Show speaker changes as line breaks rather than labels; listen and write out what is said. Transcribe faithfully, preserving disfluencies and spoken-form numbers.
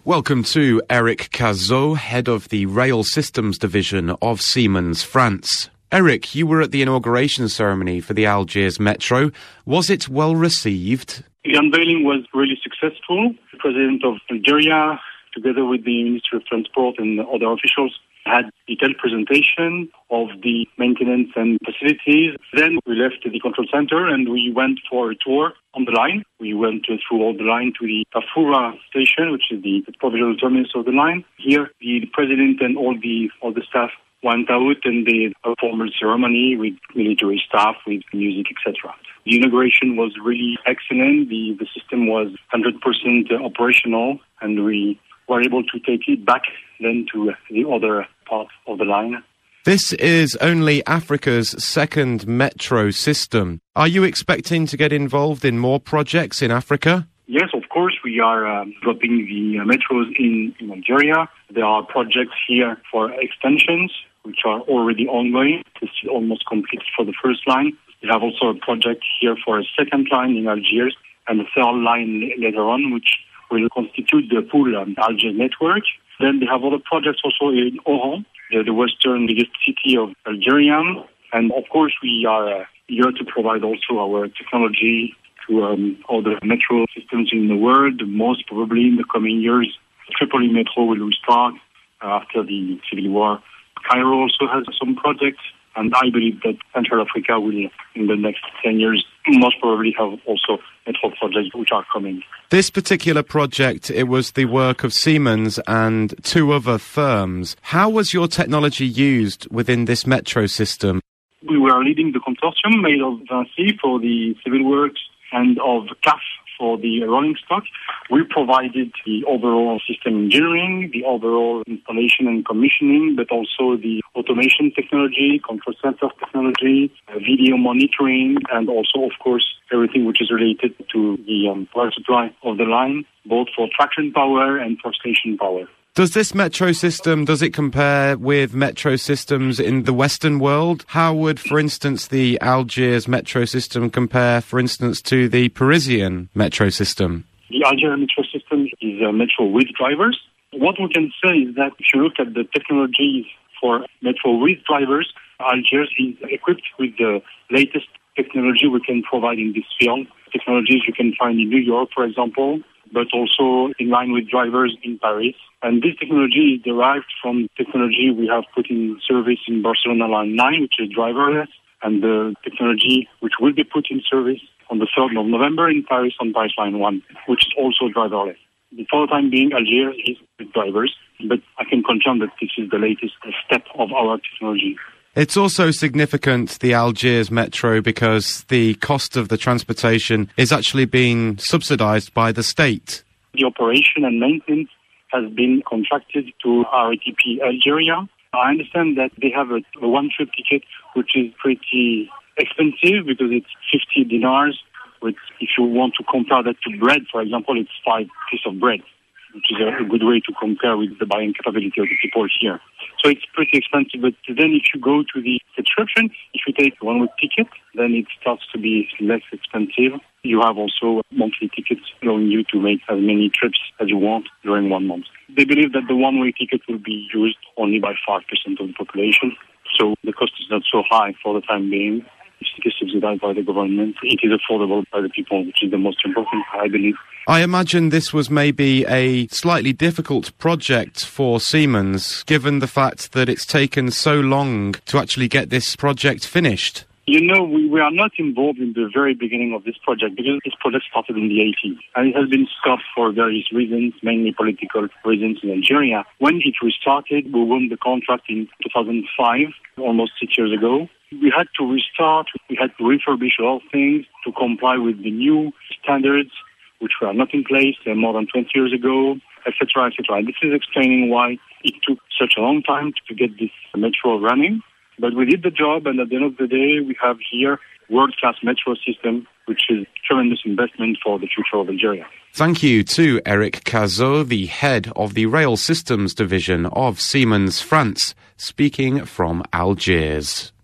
Welcome to Eric Cazot, head of the Rail Systems Division of Siemens France. Eric, you were at the inauguration ceremony for the Algiers Metro. Was it well received?
The unveiling was really successful. The President of Algeria, together with the Ministry of Transport and other officials, had a detailed presentation of the maintenance and facilities. Then we left the control center and we went for a tour on the line. We went through all the line to the Tafura station, which is the, the provisional terminus of the line. Here, the, the President and all the all the staff went out and they had a formal ceremony with military staff, with music, et cetera. The inauguration was really excellent. The, the system was one hundred percent operational, and we were able to take it back then to the other part of the line.
This is only Africa's second metro system. Are you expecting to get involved in more projects in Africa?
Yes, of course. We are um, developing the uh, metros in, in Algeria. There are projects here for extensions, which are already ongoing. It's almost completed for the first line. We have also a project here for a second line in Algiers and a third line later on, which will constitute the full um, Algiers network. Then they have other projects also in Oran, the, the western biggest city of Algeria. And of course, we are uh, here to provide also our technology to um, other metro systems in the world. Most probably in the coming years, Tripoli Metro will restart uh, after the civil war. Cairo also has some projects, and I believe that Central Africa will, in the next ten years, most probably have also metro projects which are coming.
This particular project, it was the work of Siemens and two other firms. How was your technology used within this metro system?
We were leading the consortium made of Vinci for the civil works and of C A F for the rolling stock. We provided the overall system engineering, the overall installation and commissioning, but also the automation technology, control center technology, uh, video monitoring, and also, of course, everything which is related to the um, power supply of the line, both for traction power and for station power.
Does this metro system, does it compare with metro systems in the Western world? How would, for instance, the Algiers metro system compare, for instance, to the Parisian metro system?
The Algiers metro system is a metro with drivers. What we can say is that if you look at the technologies for metro with drivers, Algiers is equipped with the latest technology we can provide in this field. Technologies you can find in New York, for example, but also in line with drivers in Paris. And this technology is derived from technology we have put in service in Barcelona Line nine, which is driverless, and the technology which will be put in service on the third of November in Paris on Paris Line one, which is also driverless. For the time being, Algiers is with drivers, but I can confirm that this is the latest step of our technology.
It's also significant, the Algiers Metro, because the cost of the transportation is actually being subsidized by the state.
The operation and maintenance has been contracted to R A T P Algeria. I understand that they have a, a one-trip ticket, which is pretty expensive because it's fifty dinars. Which, if you want to compare that to bread, for example, it's five pieces of bread, which is a, a good way to compare with the buying capability of the people here. So it's pretty expensive, but then if you go to the subscription, if you take one-week ticket, then it starts to be less expensive. You have also monthly tickets allowing you to make as many trips as you want during one month. They believe that the one-way ticket will be used only by five percent of the population, so the cost is not so high for the time being. It is subsidized by the government. It is affordable by the people, which is the most important, I believe.
I imagine this was maybe a slightly difficult project for Siemens, given the fact that it's taken so long to actually get this project finished.
You know, we, we are not involved in the very beginning of this project because this project started in the eighties and it has been stopped for various reasons, mainly political reasons in Algeria. When it restarted, we won the contract in two thousand five, almost six years ago. We had to restart, we had to refurbish all things to comply with the new standards, which were not in place uh, more than twenty years ago, et cetera, et cetera. And this is explaining why it took such a long time to get this metro running. But we did the job, and at the end of the day, we have here world-class metro system, which is tremendous investment for the future of Algeria.
Thank you to Eric Cazot, the head of the Rail Systems Division of Siemens France, speaking from Algiers.